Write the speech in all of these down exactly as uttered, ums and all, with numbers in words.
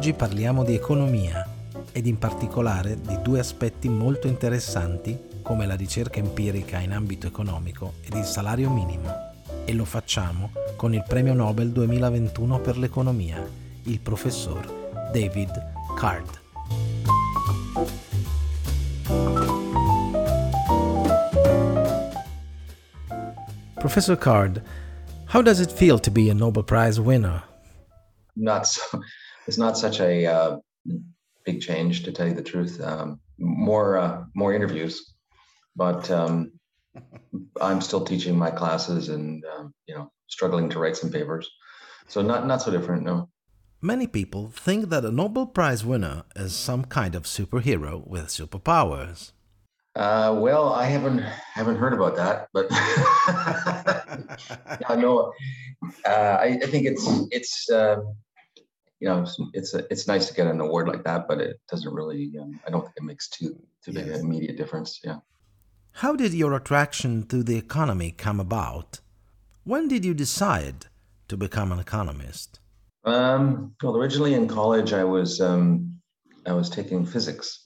Oggi parliamo di economia ed in particolare di due aspetti molto interessanti come la ricerca empirica in ambito economico ed il salario minimo. E lo facciamo con il Premio Nobel duemilaventuno per l'economia, il professor David Card. Professor Card, how does it feel to be a Nobel Prize winner? Not so, it's not such a uh, big change, to tell you the truth. Um, more uh, more interviews, but um, I'm still teaching my classes and um, you know struggling to write some papers. So not not so different, no. Many people think that a Nobel Prize winner is some kind of superhero with superpowers. Uh, well, I haven't haven't heard about that, but yeah, no, uh, I, I think it's it's uh, you know it's it's, a, it's nice to get an award like that, but it doesn't really. Um, I don't think it makes too too big an immediate difference. Yeah. How did your attraction to the economy come about? When did you decide to become an economist? Um, well, originally in college, I was um, I was taking physics.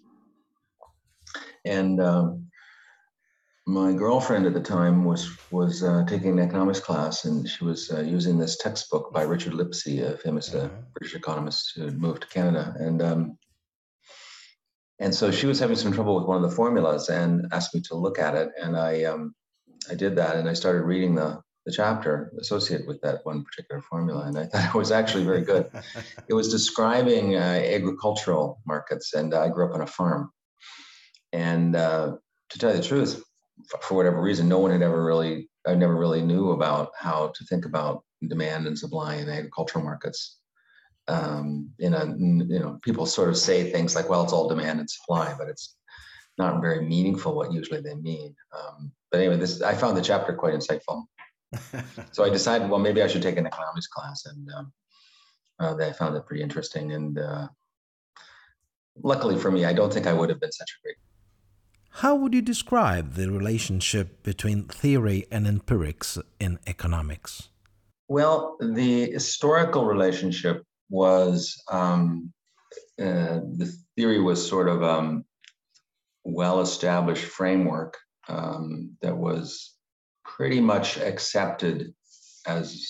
And um, my girlfriend at the time was was uh, taking an economics class, and she was uh, using this textbook by Richard Lipsey, a famous uh, British economist who had moved to Canada. And um, and so she was having some trouble with one of the formulas and asked me to look at it. And I um, I did that, and I started reading the the chapter associated with that one particular formula, and I thought it was actually very good. It was describing uh, agricultural markets, and I grew up on a farm. And uh, to tell you the truth, for whatever reason, no one had ever really, I never really knew about how to think about demand and supply in agricultural markets. Um, in a, you know, people sort of say things like, well, it's all demand and supply, but it's not very meaningful what usually they mean. Um, but anyway, this, I found the chapter quite insightful. So I decided, well, maybe I should take an economics class, and um, uh, I found it pretty interesting. And uh, luckily for me, I don't think I would have been such a great. How would you describe the relationship between theory and empirics in economics? Well, the historical relationship was, um, uh, the theory was sort of a um, well-established framework um, that was pretty much accepted as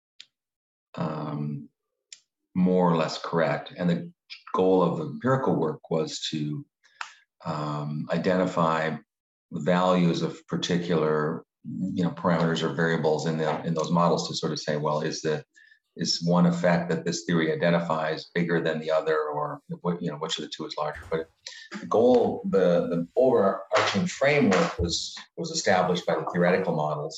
um, more or less correct. And the goal of the empirical work was to Um, identify values of particular, you know, parameters or variables in the in those models to sort of say, well, is the is one effect that this theory identifies bigger than the other, or what, you know, which of the two is larger? But the goal, the the overarching framework was was established by the theoretical models,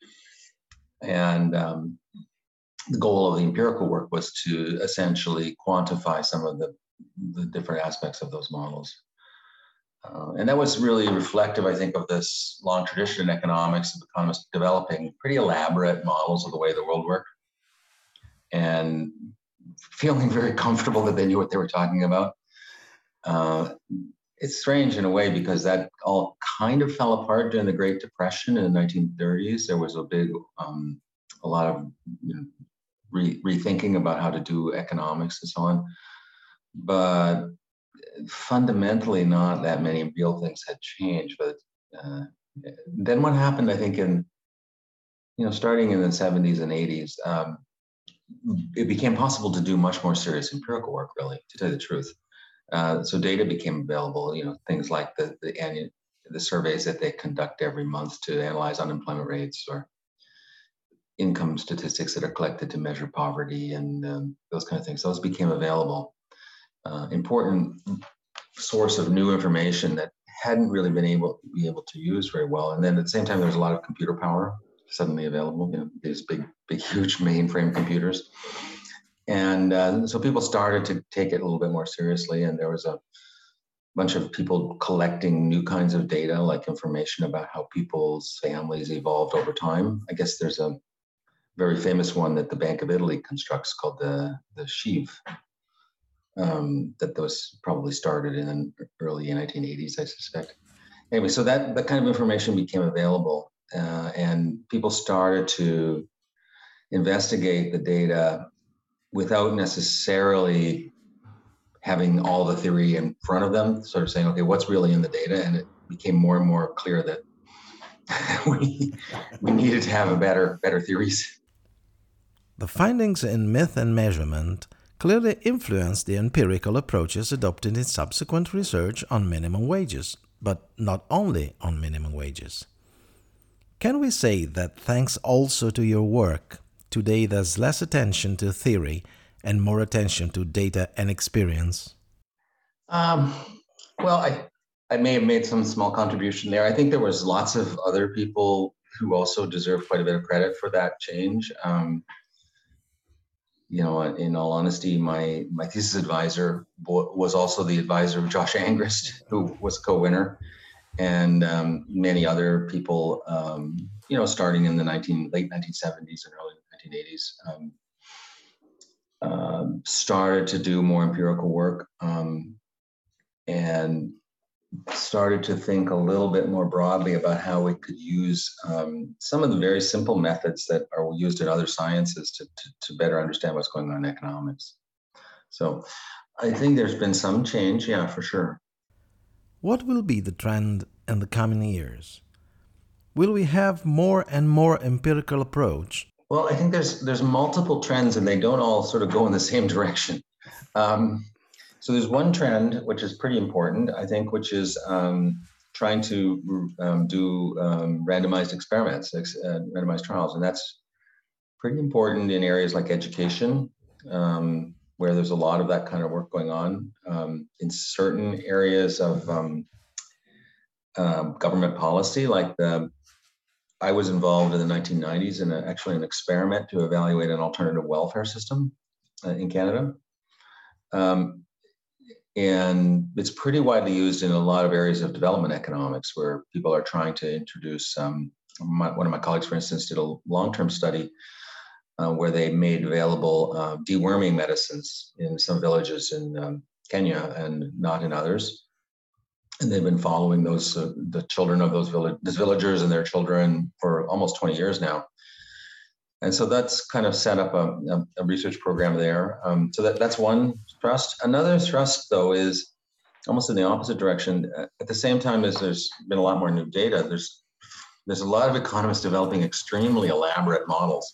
and um, the goal of the empirical work was to essentially quantify some of the the different aspects of those models. Uh, and that was really reflective, I think, of this long tradition in economics of economists developing pretty elaborate models of the way the world worked, and feeling very comfortable that they knew what they were talking about. Uh, it's strange in a way, because that all kind of fell apart during the Great Depression in the nineteen thirties. There was a big, um, a lot of you know, re- rethinking about how to do economics and so on. But fundamentally, not that many real things had changed. But uh, then what happened, I think, in, you know, starting in the seventies and eighties, um, it became possible to do much more serious empirical work, really, to tell you the truth. Uh, so data became available, you know, things like the, the annual, the surveys that they conduct every month to analyze unemployment rates, or income statistics that are collected to measure poverty, and um, those kind of things. Those became available. Uh, important source of new information that hadn't really been able to be able to use very well. And then at the same time, there was a lot of computer power suddenly available, you know, these big, big, huge mainframe computers. And uh, so people started to take it a little bit more seriously. And there was a bunch of people collecting new kinds of data, like information about how people's families evolved over time. I guess there's a very famous one that the Bank of Italy constructs called the, the Sheave. Um, that was probably started in the early nineteen eighties, I suspect. Anyway, so that, that kind of information became available, uh, and people started to investigate the data without necessarily having all the theory in front of them, sort of saying, okay, what's really in the data? And it became more and more clear that we, we needed to have a better, better theories. The findings in myth and measurement clearly influenced the empirical approaches adopted in subsequent research on minimum wages, but not only on minimum wages. Can we say that thanks also to your work, today there's less attention to theory and more attention to data and experience? Um, well, I, I may have made some small contribution there. I think there was lots of other people who also deserve quite a bit of credit for that change. Um, you know, in all honesty, my, my thesis advisor was also the advisor of Josh Angrist, who was co-winner, and um, many other people, um, you know, starting in the nineteen, late nineteen seventies and early nineteen eighties, um, uh, started to do more empirical work um, and started to think a little bit more broadly about how we could use um, some of the very simple methods that are used in other sciences to, to, to better understand what's going on in economics. So I think there's been some change, yeah, for sure. What will be the trend in the coming years? Will we have more and more empirical approach? Well, I think there's there's multiple trends and they don't all sort of go in the same direction. Um, So there's one trend, which is pretty important, I think, which is um, trying to um, do um, randomized experiments, uh, randomized trials. And that's pretty important in areas like education, um, where there's a lot of that kind of work going on. Um, in certain areas of um, uh, government policy, like the, I was involved in the nineteen nineties in a, actually an experiment to evaluate an alternative welfare system uh, in Canada. Um, And it's pretty widely used in a lot of areas of development economics where people are trying to introduce, um, my, one of my colleagues, for instance, did a long-term study uh, where they made available uh, deworming medicines in some villages in um, Kenya and not in others. And they've been following those, uh, the children of those, village, those villagers and their children for almost twenty years now. And so that's kind of set up a, a, a research program there. Um, so that, that's one thrust. Another thrust, though, is almost in the opposite direction. At the same time as there's been a lot more new data, there's there's a lot of economists developing extremely elaborate models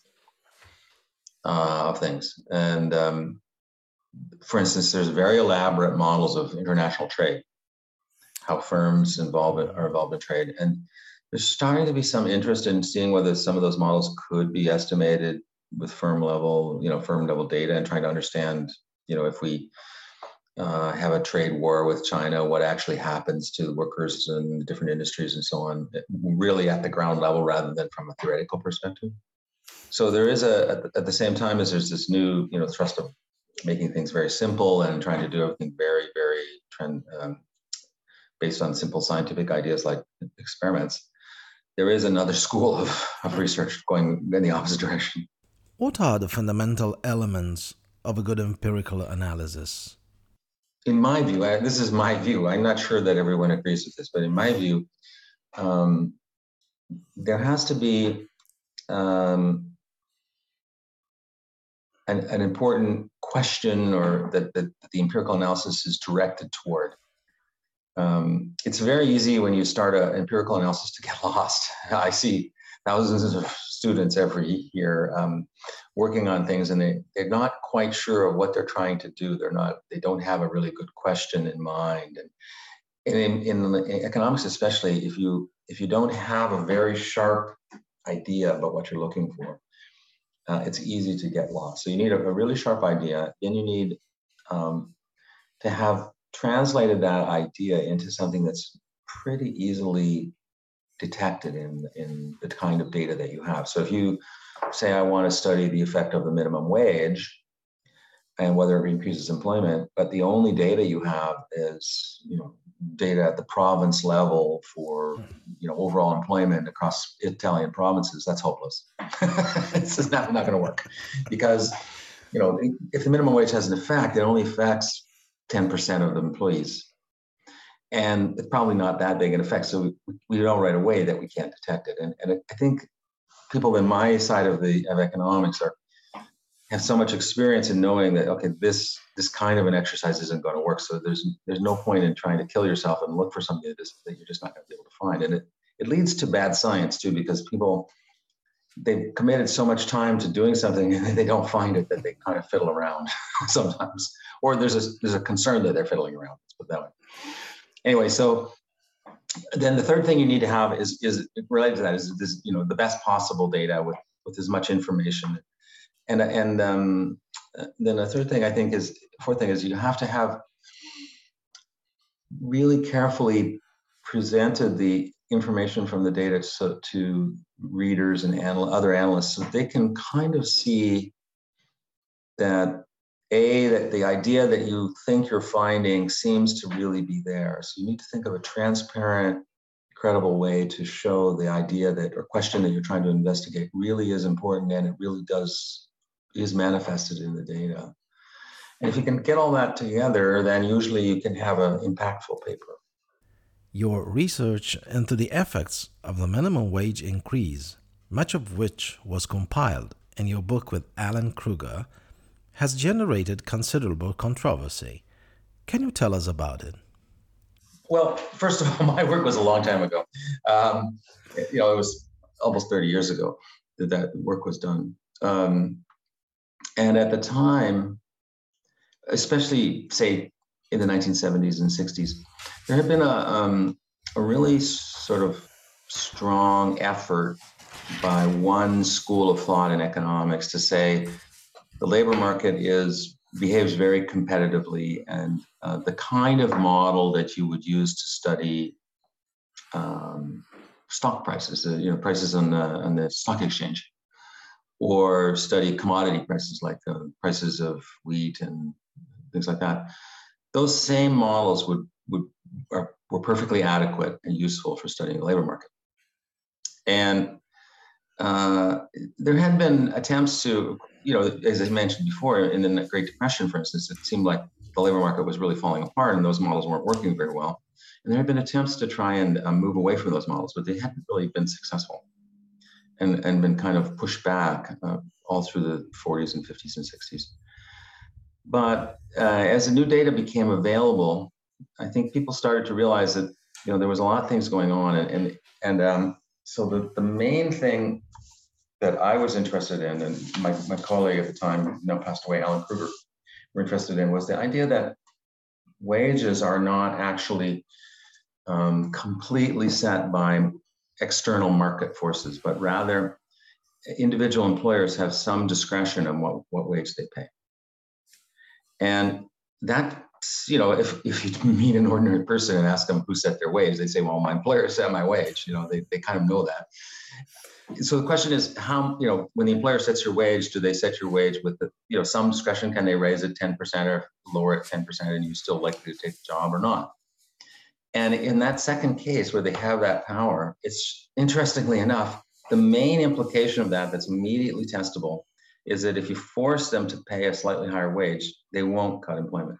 uh, of things. And um, for instance, there's very elaborate models of international trade, how firms involved are involved in trade. And there's starting to be some interest in seeing whether some of those models could be estimated with firm level, you know, firm level data, and trying to understand, you know, if we uh, have a trade war with China, what actually happens to workers in the different industries and so on, really at the ground level rather than from a theoretical perspective. So there is a, at the same time as there's this new, you know, thrust of making things very simple and trying to do everything very, very trend um, based on simple scientific ideas like experiments. There is another school of, of research going in the opposite direction. What are the fundamental elements of a good empirical analysis? In my view, I, this is my view, I'm not sure that everyone agrees with this, but in my view, um, there has to be um, an, an important question or that, that the empirical analysis is directed toward. Um, it's very easy when you start an empirical analysis to get lost. I see thousands of students every year um, working on things, and they, they're not quite sure of what they're trying to do. They're not, they don't have a really good question in mind. And, and in, in, in economics, especially, if you, if you don't have a very sharp idea about what you're looking for, uh, it's easy to get lost. So you need a, a really sharp idea. Then you need um, to have translated that idea into something that's pretty easily detected in, in the kind of data that you have. So if you say, I want to study the effect of the minimum wage and whether it increases employment, but the only data you have is, you know, data at the province level for, you know, overall employment across Italian provinces, that's hopeless. This is not, not going to work because, you know, if the minimum wage has an effect, it only affects ten percent of the employees. And it's probably not that big an effect. So we, we know right away that we can't detect it. And, and I think people in my side of the of economics are have so much experience in knowing that, okay, this this kind of an exercise isn't going to work. So there's there's no point in trying to kill yourself and look for something that, is, that you're just not going to be able to find. And it, it leads to bad science too, because people, they've committed so much time to doing something and they don't find it, that they kind of fiddle around sometimes. Or there's a, there's a concern that they're fiddling around, let's put it that way. Anyway, so then the third thing you need to have is, is related to that is this, you know, the best possible data with, with as much information. And, and um, then the third thing I think is, fourth thing is you have to have really carefully presented the information from the data so, to readers and anal other analysts, so they can kind of see that, A, that the idea that you think you're finding seems to really be there. So you need to think of a transparent, credible way to show the idea that, or question that you're trying to investigate really is important, and it really does, is manifested in the data. And if you can get all that together, then usually you can have an impactful paper. Your research into the effects of the minimum wage increase, much of which was compiled in your book with Alan Krueger, has generated considerable controversy. Can you tell us about it? Well, first of all, my work was a long time ago. Um, you know, it was almost thirty years ago that that work was done. Um, and at the time, especially, say, in the nineteen seventies and sixties, there had been a, um, a really sort of strong effort by one school of thought in economics to say the labor market is behaves very competitively, and uh, the kind of model that you would use to study um, stock prices, uh, you know, prices on the, on the stock exchange, or study commodity prices like uh, prices of wheat and things like that. Those same models would, would are, were perfectly adequate and useful for studying the labor market. And uh, there had been attempts to, you know, as I mentioned before, in the Great Depression, for instance, it seemed like the labor market was really falling apart and those models weren't working very well. And there had been attempts to try and um, move away from those models, but they hadn't really been successful, and, and been kind of pushed back uh, all through the forties and fifties and sixties. But uh, as the new data became available, I think people started to realize that, you know, there was a lot of things going on. And, and, and um, so the, the main thing that I was interested in, and my, my colleague at the time, now passed away, Alan Krueger, were interested in, was the idea that wages are not actually um, completely set by external market forces, but rather individual employers have some discretion on what, what wage they pay. And that, you know, if, if you meet an ordinary person and ask them who set their wage, they say, well, my employer set my wage. You know, they, they kind of know that. So the question is, how, you know, when the employer sets your wage, do they set your wage with the, you know, some discretion? Can they raise it ten percent or lower it ten percent and you still likely to take the job or not? And in that second case where they have that power, it's, interestingly enough, the main implication of that that's immediately testable is that if you force them to pay a slightly higher wage, they won't cut employment.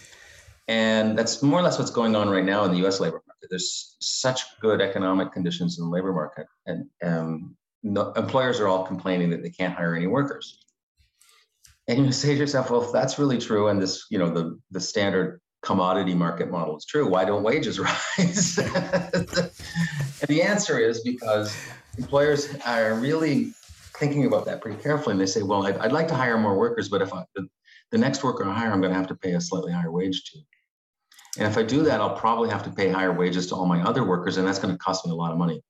And that's more or less what's going on right now in the U S labor market. There's such good economic conditions in the labor market, and um, no, employers are all complaining that they can't hire any workers. And you say to yourself, well, if that's really true, and this, you know, the, the standard commodity market model is true, why don't wages rise? And the answer is because employers are really thinking about that pretty carefully, and they say, well, I'd, I'd like to hire more workers, but if I, the, the next worker I hire, I'm going to have to pay a slightly higher wage to. And if I do that, I'll probably have to pay higher wages to all my other workers, and that's going to cost me a lot of money.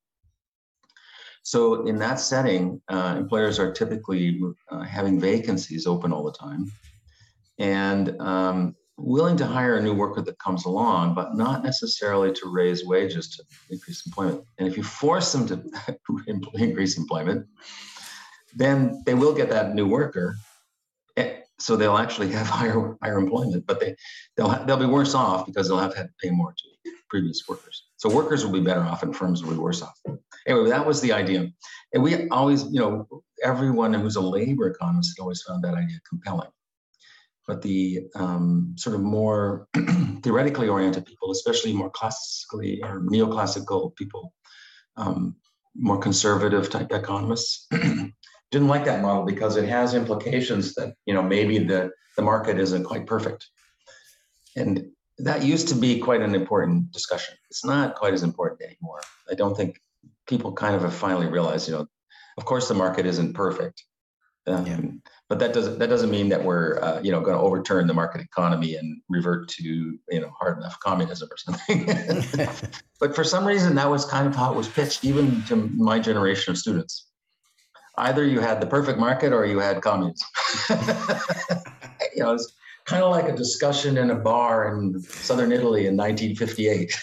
So in that setting, uh, employers are typically uh, having vacancies open all the time, and um, willing to hire a new worker that comes along, but not necessarily to raise wages to increase employment. And if you force them to increase employment, then they will get that new worker, so they'll actually have higher higher employment, but they they'll they'll be worse off because they'll have had to pay more to previous workers. So workers will be better off, and firms will be worse off. Anyway, that was the idea, and we always, you know, everyone who's a labor economist had always found that idea compelling. But the um, sort of more theoretically oriented people, especially more classically or neoclassical people, um, more conservative type economists, didn't like that model because it has implications that, you know, maybe the, the market isn't quite perfect. And that used to be quite an important discussion. It's not quite as important anymore. I don't think people kind of have finally realized, you know, of course the market isn't perfect. Um, yeah. But that doesn't that doesn't mean that we're uh, you know going to overturn the market economy and revert to you know hard enough communism or something. But for some reason that was kind of how it was pitched, even to my generation of students. Either you had the perfect market or you had communism. You know, it's kind of like a discussion in a bar in southern Italy in nineteen fifty-eight.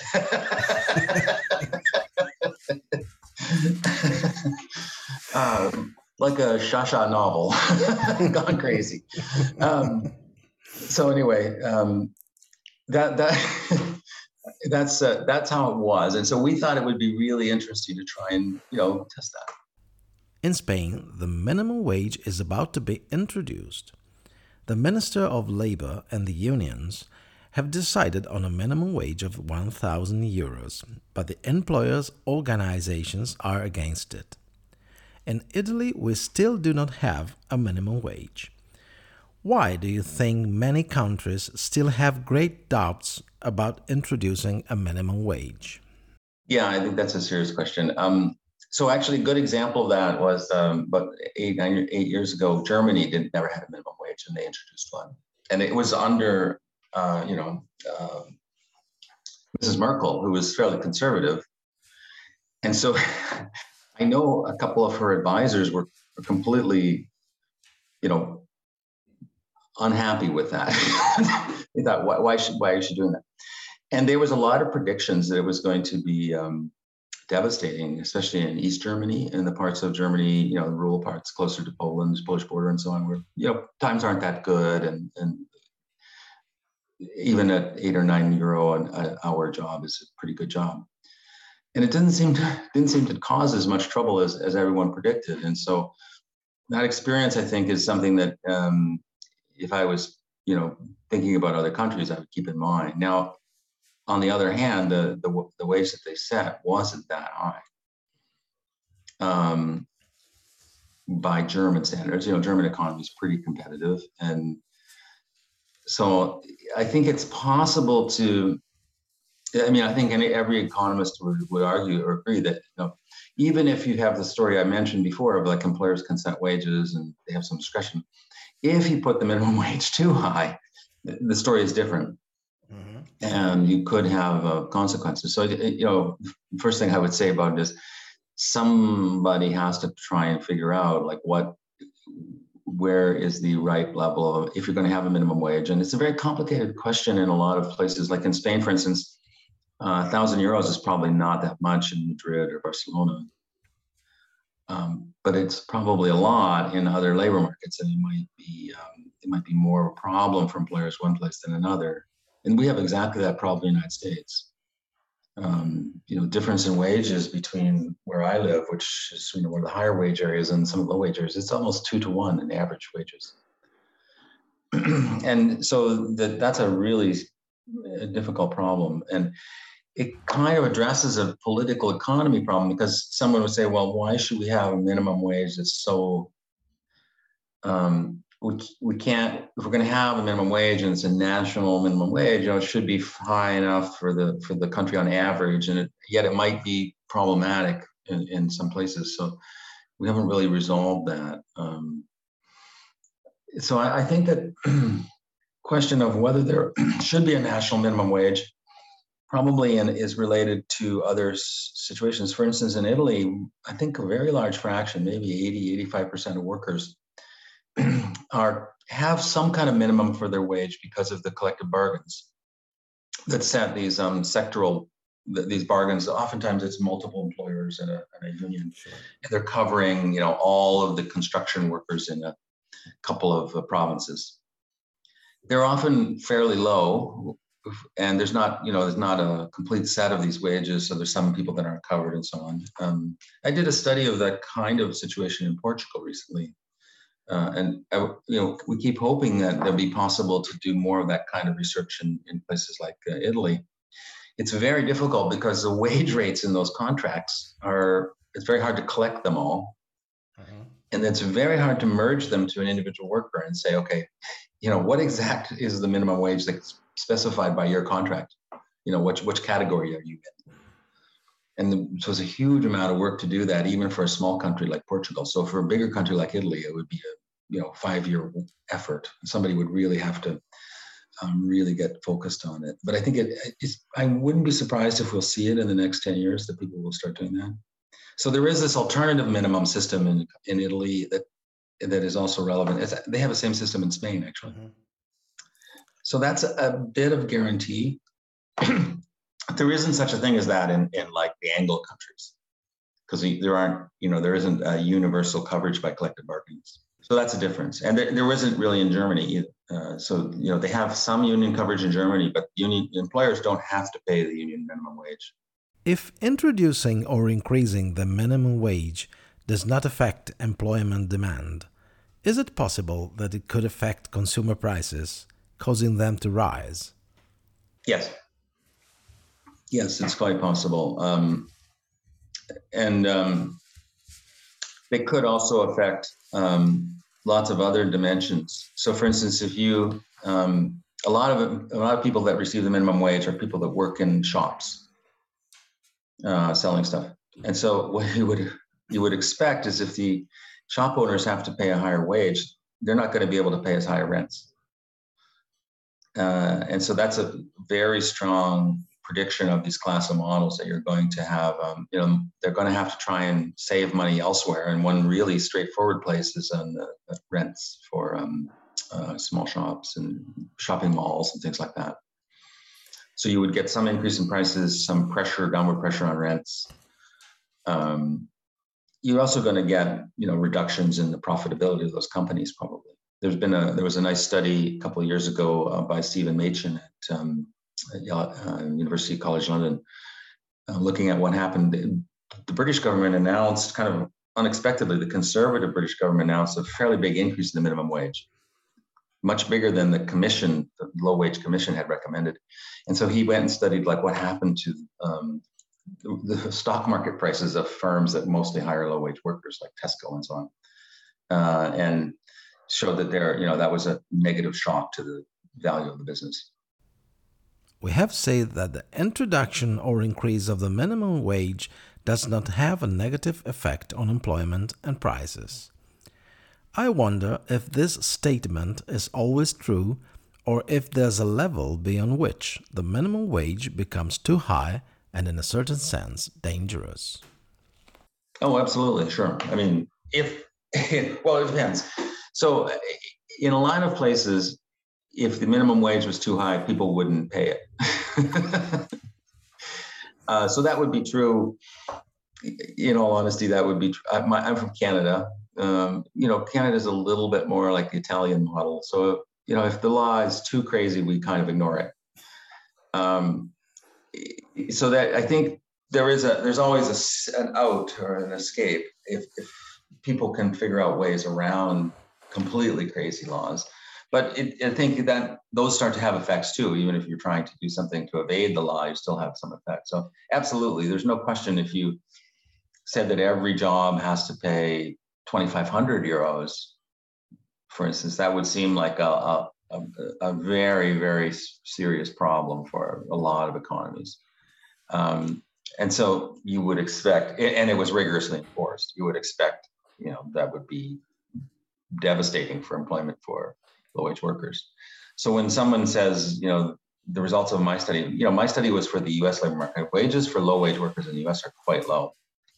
um, like a Shasha novel, gone crazy. Um, so anyway, um, that that that's uh, that's how it was, and so we thought it would be really interesting to try and you know test that. In Spain, the minimum wage is about to be introduced. The Minister of Labor and the unions have decided on a minimum wage of one thousand euros, but the employers' organizations are against it. In Italy, we still do not have a minimum wage. Why do you think many countries still have great doubts about introducing a minimum wage? Yeah, I think that's a serious question. Um, so actually, a good example of that was um, about eight, nine, eight years ago, Germany didn't never had a minimum wage, and they introduced one. And it was under, uh, you know, uh, Missus Merkel, who was fairly conservative. And so I know a couple of her advisors were completely, you know, unhappy with that. They thought, why, why should why is she doing that? And there was a lot of predictions that it was going to be um, devastating, especially in East Germany and the parts of Germany, you know, the rural parts closer to Poland's Polish border and so on, where you know times aren't that good, and and even at eight or nine euro an, an hour job is a pretty good job. And it didn't seem to didn't seem to cause as much trouble as, as everyone predicted. And so that experience, I think, is something that um, if I was, you know, thinking about other countries, I would keep in mind. Now, on the other hand, the the, the wage that they set wasn't that high um, by German standards. You know, German economy is pretty competitive, and so I think it's possible to. I mean, I think any, every economist would, would argue or agree that, you know, even if you have the story I mentioned before of like employers consent wages and they have some discretion, if you put the minimum wage too high, the story is different. Mm-hmm. And you could have uh, consequences. So, you know, first thing I would say about it is somebody has to try and figure out like what, where is the right level of, if you're going to have a minimum wage. And it's a very complicated question in a lot of places, like in Spain, for instance. Uh, a thousand euros is probably not that much in Madrid or Barcelona, um, but it's probably a lot in other labor markets, and it might be um, it might be more of a problem for employers one place than another. And we have exactly that problem in the United States. Um, you know, difference in wages between where I live, which is you know one of the higher wage areas, and some of the low wage areas, it's almost two to one in average wages. And so that that's a really difficult problem. And it kind of addresses a political economy problem, because someone would say, well, why should we have a minimum wage that's so, um, we, we can't, if we're going to have a minimum wage and it's a national minimum wage, you know, it should be high enough for the, for the country on average, and it, yet it might be problematic in, in some places. So we haven't really resolved that. Um, so I, I think that question of whether there should be a national minimum wage probably in, is related to other s- situations. For instance, in Italy, I think a very large fraction, maybe eighty, eighty-five percent of workers are have some kind of minimum for their wage because of the collective bargains that set these um, sectoral, th- these bargains. Oftentimes it's multiple employers and a, and a union. Sure. And they're covering, you know, all of the construction workers in a couple of uh, provinces. They're often fairly low, and there's not, you know, there's not a complete set of these wages. So there's some people that aren't covered and so on. Um, I did a study of that kind of situation in Portugal recently. Uh, and, I, you know, we keep hoping that it'll be possible to do more of that kind of research in, in places like uh, Italy. It's very difficult because the wage rates in those contracts are, it's very hard to collect them all. Mm-hmm. And it's very hard to merge them to an individual worker and say, okay, you know, what exact is the minimum wage that's specified by your contract? You know, which which category are you in? And the, so it's a huge amount of work to do that, even for a small country like Portugal. So for a bigger country like Italy, it would be a you know five-year effort. Somebody would really have to um, really get focused on it. But I think it is. I wouldn't be surprised if we'll see it in the next ten years that people will start doing that. So there is this alternative minimum system in in Italy that that is also relevant. It's, they have the same system in Spain, actually. Mm-hmm. So that's a, a bit of guarantee. There isn't such a thing as that in, in like the Anglo countries, because there aren't, you know, there isn't a universal coverage by collective bargaining. So that's a difference. And there, there isn't really in Germany either. Uh, so, you know, they have some union coverage in Germany, but union employers don't have to pay the union minimum wage. If introducing or increasing the minimum wage does not affect employment demand, is it possible that it could affect consumer prices, causing them to rise? Yes. Yes, it's quite possible. Um, and um, they could also affect um, lots of other dimensions. So for instance, if you, um, a lot of a lot of people that receive the minimum wage are people that work in shops uh, selling stuff. And so what you would, you would expect is if the shop owners have to pay a higher wage, they're not going to be able to pay as high rents. Uh, and so that's a very strong prediction of these class of models that you're going to have, um, you know, they're going to have to try and save money elsewhere. And one really straightforward place is on the, the rents for um, uh, small shops and shopping malls and things like that. So you would get some increase in prices, some pressure, downward pressure on rents. Um, you're also going to get, you know, reductions in the profitability of those companies probably. There's been a, there was a nice study a couple of years ago uh, by Stephen Machen at um, Uh, University College London, uh, looking at what happened. The British government announced, kind of unexpectedly, the conservative British government announced a fairly big increase in the minimum wage, much bigger than the commission, the low wage commission had recommended. And so he went and studied like what happened to um, the, the stock market prices of firms that mostly hire low wage workers like Tesco and so on, uh, and showed that there, you know, that was a negative shock to the value of the business. We have said that the introduction or increase of the minimum wage does not have a negative effect on employment and prices. I wonder if this statement is always true, or if there's a level beyond which the minimum wage becomes too high and, in a certain sense, dangerous. Oh, absolutely, sure. I mean, if, well, it depends. So in a lot of places, if the minimum wage was too high, people wouldn't pay it. uh, so that would be true. In all honesty, that would be true. I'm, I'm from Canada. Um, you know, Canada is a little bit more like the Italian model. So, you know, if the law is too crazy, we kind of ignore it. Um, so that I think there is a, there's always a, an out or an escape if, if people can figure out ways around completely crazy laws. But it, I think that those start to have effects too. Even if you're trying to do something to evade the law, you still have some effect. So absolutely, there's no question if you said that every job has to pay twenty-five hundred euros, for instance, that would seem like a, a, a, a very, very serious problem for a lot of economies. Um, and so you would expect, and it was rigorously enforced, you would expect, you know, that would be devastating for employment for low-wage workers. So when someone says, you know, the results of my study, you know, my study was for the U S labor market. Wages for low-wage workers in the U S are quite low,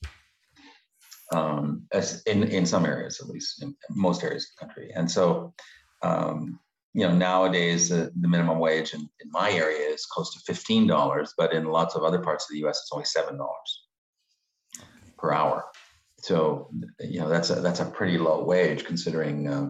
um, as in, in some areas, at least, in most areas of the country. And so, um, you know, nowadays, uh, the minimum wage in, in my area is close to fifteen dollars, but in lots of other parts of the U S, it's only seven dollars per hour. So, you know, that's a, that's a pretty low wage considering, uh,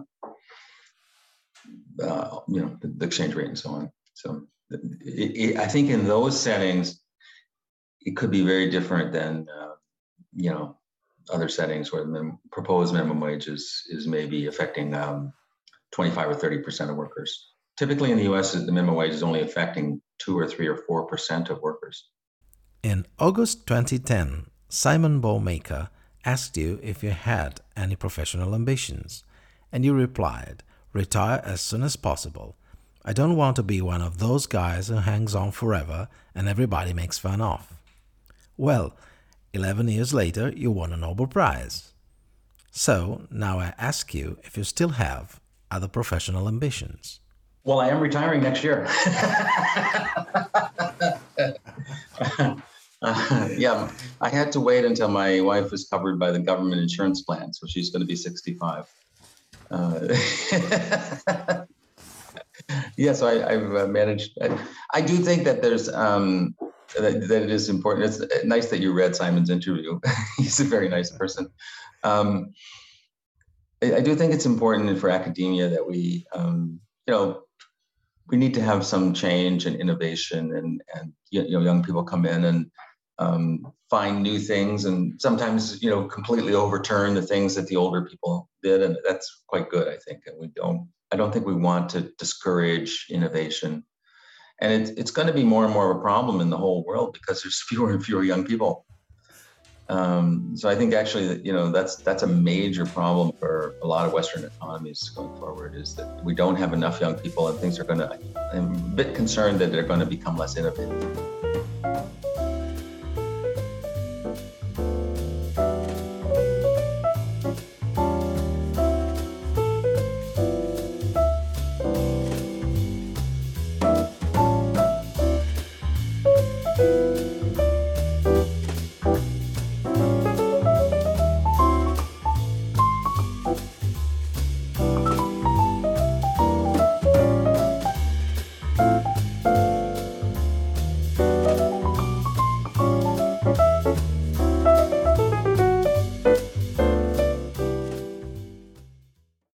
Uh, you know, the, the exchange rate and so on. So it, it, I think in those settings, it could be very different than, uh, you know, other settings where the min- proposed minimum wage is, is maybe affecting um, twenty-five or thirty percent of workers. Typically in the U S, the minimum wage is only affecting two or three or four percent of workers. In August twenty ten, Simon Bowmaker asked you if you had any professional ambitions, and you replied, retire as soon as possible. I don't want to be one of those guys who hangs on forever and everybody makes fun of. Well, eleven years later, you won a Nobel Prize. So now I ask you if you still have other professional ambitions. Well, I am retiring next year. Uh, yeah, I had to wait until my wife was covered by the government insurance plan, so she's going to be sixty-five. Uh, yeah, so I, I've uh, managed. I, I do think that there's um, that, that it is important. It's nice that you read Simon's interview. He's a very nice person. Um, I, I do think it's important for academia that we, um, you know, we need to have some change and innovation, and and you know, young people come in and um, find new things, and sometimes you know completely overturn the things that the older people did, and that's quite good, I think. And we don't, I don't think we want to discourage innovation, and it's it's going to be more and more of a problem in the whole world because there's fewer and fewer young people. Um, so I think actually, you know, that's that's a major problem for a lot of Western economies going forward, is that we don't have enough young people, and things are going to, I'm a bit concerned that they're going to become less innovative.